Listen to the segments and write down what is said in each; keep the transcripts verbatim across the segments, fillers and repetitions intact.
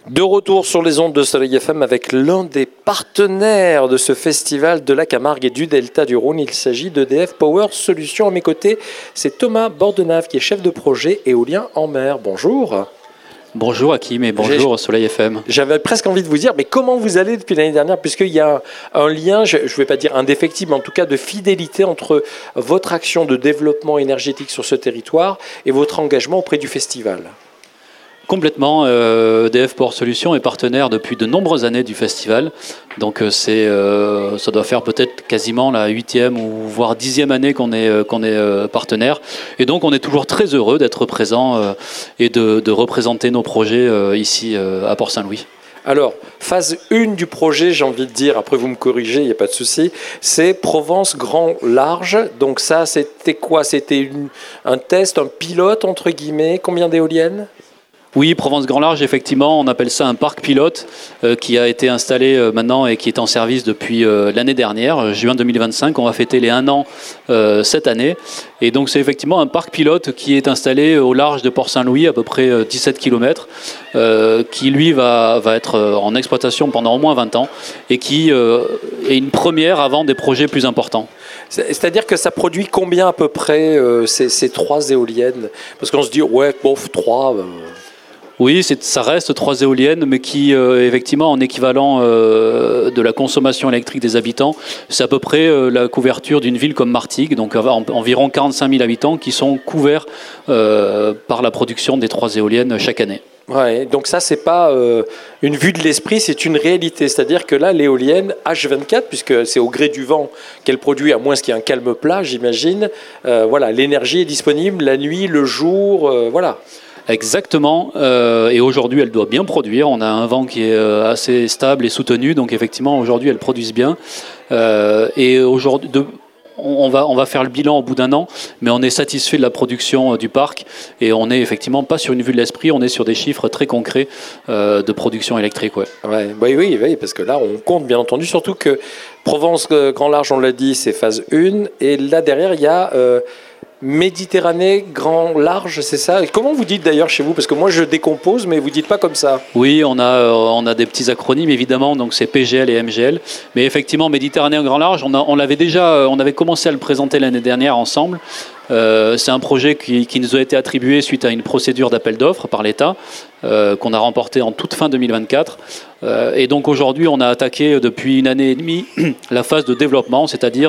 De retour sur les ondes de Soleil F M avec l'un des partenaires de ce festival de la Camargue et du Delta du Rhône. Il s'agit d'E D F Power Solutions. À mes côtés, c'est Thomas Bordenave qui est chef de projet éolien en mer. Bonjour. Bonjour Hakim et bonjour Soleil F M. J'avais presque envie de vous dire, mais comment vous allez depuis l'année dernière, puisqu'il y a un lien, je ne vais pas dire indéfectible, mais en tout cas de fidélité entre votre action de développement énergétique sur ce territoire et votre engagement auprès du festival. Complètement, euh, E D F Power Solutions est partenaire depuis de nombreuses années du festival. Donc euh, c'est, euh, ça doit faire peut-être quasiment la huitième ou voire dixième année qu'on est, euh, qu'on est euh, partenaire. Et donc on est toujours très heureux d'être présent euh, et de, de représenter nos projets euh, ici euh, à Port-Saint-Louis. Alors, phase un du projet, j'ai envie de dire, après vous me corrigez, il n'y a pas de souci, c'est Provence Grand Large. Donc ça, c'était quoi? C'était une, un test, un pilote, entre guillemets. Combien d'éoliennes? Oui, Provence Grand Large, effectivement, on appelle ça un parc pilote euh, qui a été installé euh, maintenant et qui est en service depuis euh, l'année dernière, euh, juin deux mille vingt-cinq. On va fêter les un an euh, cette année. Et donc c'est effectivement un parc pilote qui est installé au large de Port-Saint-Louis, à peu près euh, dix-sept kilomètres, euh, qui lui va, va être en exploitation pendant au moins vingt ans et qui euh, est une première avant des projets plus importants. C'est-à-dire que ça produit combien à peu près euh, ces, ces trois éoliennes? Parce qu'on se dit, ouais, bof, trois... Euh... Oui, c'est, ça reste trois éoliennes, mais qui, euh, effectivement, en équivalent euh, de la consommation électrique des habitants, c'est à peu près euh, la couverture d'une ville comme Martigues, donc en, environ quarante-cinq mille habitants qui sont couverts euh, par la production des trois éoliennes chaque année. Ouais, donc ça, c'est pas euh, une vue de l'esprit, c'est une réalité. C'est-à-dire que là, l'éolienne H vingt-quatre, puisque c'est au gré du vent qu'elle produit, à moins qu'il y ait un calme plat, j'imagine, euh, voilà, l'énergie est disponible la nuit, le jour, euh, voilà. Exactement, euh, et aujourd'hui elle doit bien produire. On a un vent qui est euh, assez stable et soutenu, donc effectivement aujourd'hui elles produisent bien. Euh, et aujourd'hui, de, on, va, on va faire le bilan au bout d'un an, mais on est satisfait de la production euh, du parc et on n'est effectivement pas sur une vue de l'esprit, on est sur des chiffres très concrets euh, de production électrique. Ouais. Ouais, bah oui, oui, parce que là on compte bien entendu, surtout que Provence Grand Large, on l'a dit, c'est phase un, et là derrière il y a... Euh, Méditerranée, grand, large, c'est ça? Et comment vous dites d'ailleurs chez vous? Parce que moi je décompose, mais vous dites pas comme ça. Oui, on a, on a des petits acronymes évidemment, donc c'est P G L et M G L. Mais effectivement, Méditerranée grand large, on, a, on l'avait déjà, on avait commencé à le présenter l'année dernière ensemble. Euh, c'est un projet qui, qui nous a été attribué suite à une procédure d'appel d'offres par l'État, euh, qu'on a remporté en toute fin deux mille vingt-quatre. Euh, et donc aujourd'hui, on a attaqué depuis une année et demie la phase de développement, c'est-à-dire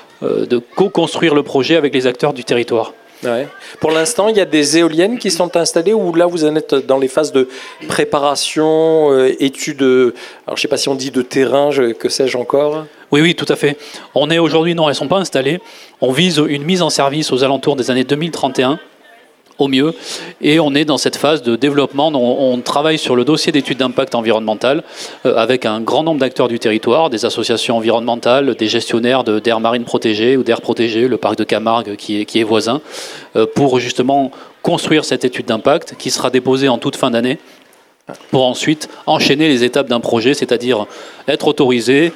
de co-construire le projet avec les acteurs du territoire. Ouais. Pour l'instant, il y a des éoliennes qui sont installées ou là vous en êtes dans les phases de préparation, euh, études, alors je ne sais pas si on dit de terrain, je, que sais-je encore? Oui, oui, tout à fait. On est aujourd'hui, non, elles ne sont pas installées. On vise une mise en service aux alentours des années deux mille trente et un. Au mieux, et on est dans cette phase de développement. On, on travaille sur le dossier d'études d'impact environnemental euh, avec un grand nombre d'acteurs du territoire, des associations environnementales, des gestionnaires de, d'aires marines protégées ou d'aires protégées, le parc de Camargue qui est, qui est voisin, euh, pour justement construire cette étude d'impact qui sera déposée en toute fin d'année pour ensuite enchaîner les étapes d'un projet, c'est-à-dire être autorisé,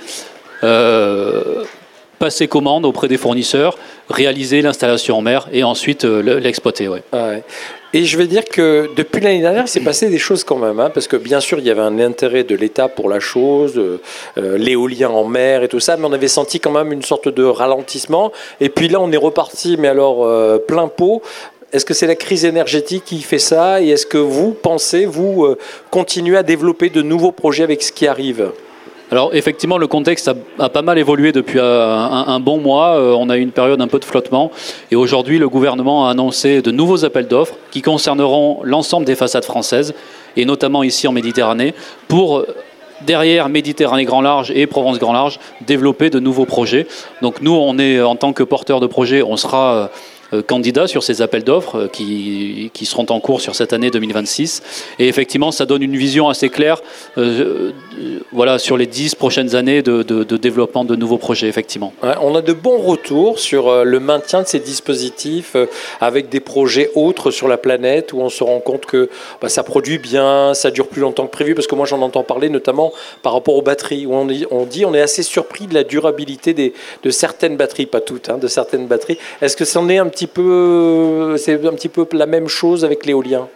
euh, passer commande auprès des fournisseurs, réaliser l'installation en mer et ensuite euh, l'exploiter. Ouais. Ah ouais. Et je vais dire que depuis l'année dernière, il s'est passé des choses quand même, hein, parce que bien sûr, il y avait un intérêt de l'État pour la chose, euh, l'éolien en mer et tout ça, mais on avait senti quand même une sorte de ralentissement. Et puis là, on est reparti, mais alors euh, plein pot. Est-ce que c'est la crise énergétique qui fait ça? Et est-ce que vous pensez, vous, euh, continuer à développer de nouveaux projets avec ce qui arrive? Alors effectivement, le contexte a, a pas mal évolué depuis un, un bon mois. Euh, on a eu une période un peu de flottement. Et aujourd'hui, le gouvernement a annoncé de nouveaux appels d'offres qui concerneront l'ensemble des façades françaises, et notamment ici en Méditerranée, pour, derrière Méditerranée Grand Large et Provence Grand Large, développer de nouveaux projets. Donc nous, on est, en tant que porteur de projet, on sera... Euh, candidats sur ces appels d'offres euh, qui, qui seront en cours sur cette année deux mille vingt-six. Et effectivement, ça donne une vision assez claire euh, euh, voilà, sur les dix prochaines années de, de, de développement de nouveaux projets, effectivement. Ouais, on a de bons retours sur euh, le maintien de ces dispositifs euh, avec des projets autres sur la planète où on se rend compte que bah, ça produit bien, ça dure plus longtemps que prévu, parce que moi j'en entends parler notamment par rapport aux batteries, où on dit on, dit, on est assez surpris de la durabilité des, de certaines batteries, pas toutes, hein, de certaines batteries. Est-ce que c'en est un petit peu, c'est un petit peu la même chose avec l'éolien?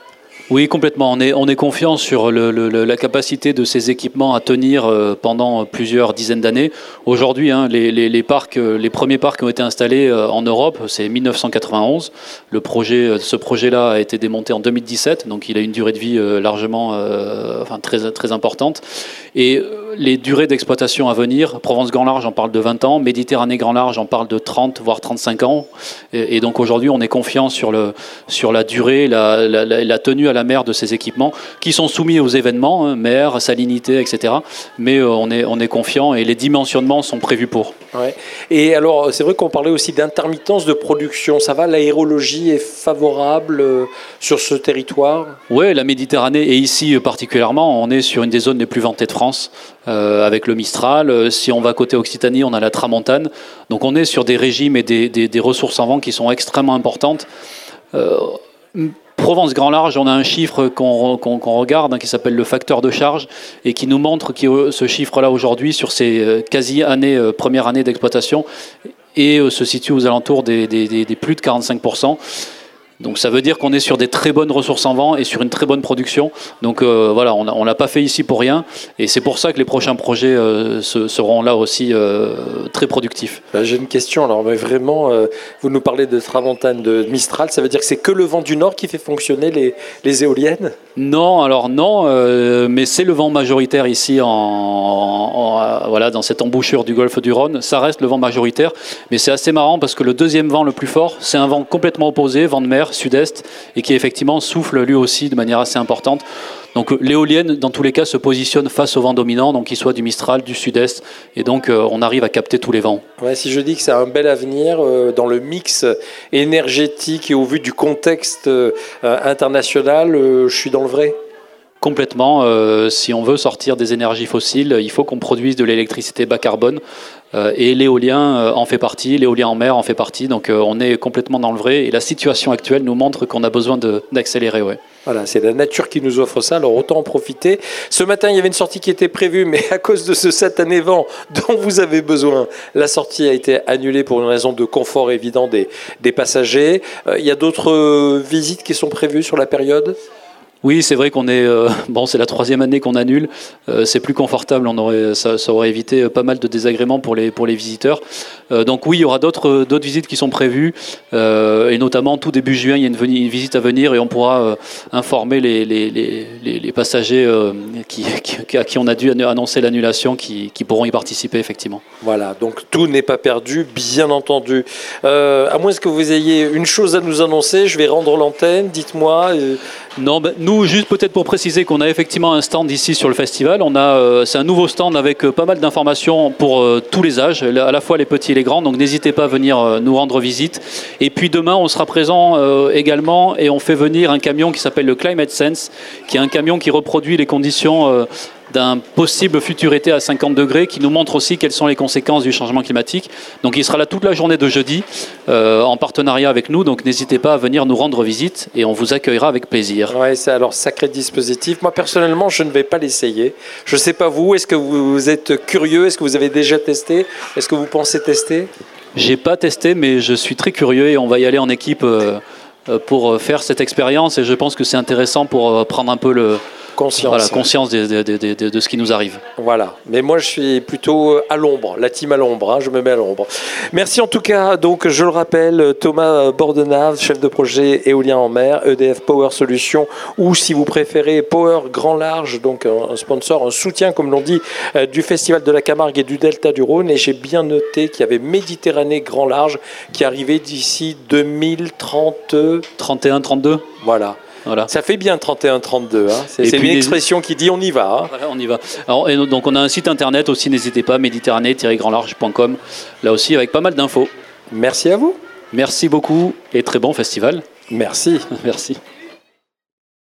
Oui, complètement. On est, on est confiant sur le, le, la capacité de ces équipements à tenir pendant plusieurs dizaines d'années. Aujourd'hui, hein, les, les, les, parcs, les premiers parcs ont été installés en Europe, c'est mille neuf cent quatre-vingt-onze. Le projet, ce projet-là a été démonté en deux mille dix-sept, donc il a une durée de vie largement, euh, enfin, très, très importante. Et les durées d'exploitation à venir, Provence Grand Large, on parle de vingt ans, Méditerranée Grand Large, on parle de trente, voire trente-cinq ans. Et, et donc aujourd'hui, on est confiant sur, le, sur la durée, la, la, la, la tenue à la mer de ces équipements qui sont soumis aux événements, hein, mer, salinité, et cetera. Mais euh, on est, on est confiant et les dimensionnements sont prévus pour. Ouais. Et alors, c'est vrai qu'on parlait aussi d'intermittence de production. Ça va, l'aérologie est favorable euh, sur ce territoire? Oui, la Méditerranée, et ici particulièrement, on est sur une des zones les plus vantées de France, euh, avec le Mistral. Si on va côté Occitanie, on a la Tramontane. Donc on est sur des régimes et des, des, des ressources en vent qui sont extrêmement importantes. Euh, Provence Grand Large, on a un chiffre qu'on qu'on, qu'on regarde, hein, qui s'appelle le facteur de charge et qui nous montre que ce chiffre-là aujourd'hui, sur ces quasi années, euh, première année d'exploitation, et euh, se situe aux alentours des, des, des, des plus de quarante-cinq pour cent. Donc ça veut dire qu'on est sur des très bonnes ressources en vent et sur une très bonne production. Donc euh, voilà, on ne l'a pas fait ici pour rien. Et c'est pour ça que les prochains projets euh, se, seront là aussi euh, très productifs. J'ai une question. Alors, mais vraiment, euh, vous nous parlez de Tramontane, de Mistral. Ça veut dire que c'est que le vent du nord qui fait fonctionner les, les éoliennes? Non, alors non, euh, mais c'est le vent majoritaire ici en, en, en, voilà, dans cette embouchure du golfe du Rhône. Ça reste le vent majoritaire. Mais c'est assez marrant parce que le deuxième vent le plus fort, c'est un vent complètement opposé, vent de mer, sud-est, et qui effectivement souffle lui aussi de manière assez importante. Donc l'éolienne, dans tous les cas, se positionne face au vent dominant, donc qu'il soit du Mistral, du sud-est, et donc euh, on arrive à capter tous les vents. Ouais, si je dis que c'est un bel avenir euh, dans le mix énergétique et au vu du contexte euh, international, euh, je suis dans le vrai? Complètement. Euh, si on veut sortir des énergies fossiles, il faut qu'on produise de l'électricité bas carbone. Euh, et l'éolien euh, en fait partie, l'éolien en mer en fait partie. Donc euh, on est complètement dans le vrai. Et la situation actuelle nous montre qu'on a besoin de, d'accélérer. Ouais. Voilà, c'est la nature qui nous offre ça, alors autant en profiter. Ce matin, il y avait une sortie qui était prévue, mais à cause de ce satané vent dont vous avez besoin, la sortie a été annulée pour une raison de confort évident des, des passagers. Euh, il y a d'autres euh, visites qui sont prévues sur la période ? Oui, c'est vrai qu'on est euh, bon, c'est la troisième année qu'on annule. Euh, c'est plus confortable. On aurait, ça, ça aurait évité pas mal de désagréments pour les pour les visiteurs. Euh, donc oui, il y aura d'autres d'autres visites qui sont prévues, euh, et notamment tout début juin, il y a une, une visite à venir et on pourra euh, informer les les les, les passagers euh, qui, qui à qui on a dû annoncer l'annulation, qui qui pourront y participer effectivement. Voilà, donc tout n'est pas perdu, bien entendu. Euh, à moins que vous ayez une chose à nous annoncer, je vais rendre l'antenne. Dites-moi. Euh... Non, ben, nous, juste peut-être pour préciser qu'on a effectivement un stand ici sur le festival. On a, euh, c'est un nouveau stand avec euh, pas mal d'informations pour euh, tous les âges, à la fois les petits et les grands. Donc n'hésitez pas à venir euh, nous rendre visite. Et puis demain, on sera présent euh, également et on fait venir un camion qui s'appelle le Climate Sense, qui est un camion qui reproduit les conditions euh, d'un possible futur été à cinquante degrés, qui nous montre aussi quelles sont les conséquences du changement climatique. Donc il sera là toute la journée de jeudi, euh, en partenariat avec nous, donc n'hésitez pas à venir nous rendre visite et on vous accueillera avec plaisir. Ouais, c'est alors sacré dispositif. Moi personnellement, je ne vais pas l'essayer. Je ne sais pas vous, est-ce que vous êtes curieux? Est-ce que vous avez déjà testé? Est-ce que vous pensez tester? J'ai pas testé, mais je suis très curieux et on va y aller en équipe euh, pour faire cette expérience et je pense que c'est intéressant pour prendre un peu le... Conscience. Voilà, conscience de, de, de, de, de ce qui nous arrive. Voilà, mais moi je suis plutôt à l'ombre, la team à l'ombre, hein, je me mets à l'ombre. Merci en tout cas, donc je le rappelle, Thomas Bordenave, chef de projet éolien en mer, E D F Power Solutions, ou si vous préférez Power Grand Large, donc un sponsor, un soutien comme l'on dit, du Festival de la Camargue et du Delta du Rhône, et j'ai bien noté qu'il y avait Méditerranée Grand Large qui arrivait d'ici deux mille trente... trente et un trente-deux. Voilà. Voilà. Ça fait bien trente et un trente-deux, hein. C'est, c'est une expression qui dit on y va. Hein. Voilà, on y va. Alors, et donc on a un site internet aussi, n'hésitez pas, méditerranée tiret grand large point com, là aussi avec pas mal d'infos. Merci à vous. Merci beaucoup et très bon festival. Merci. Merci.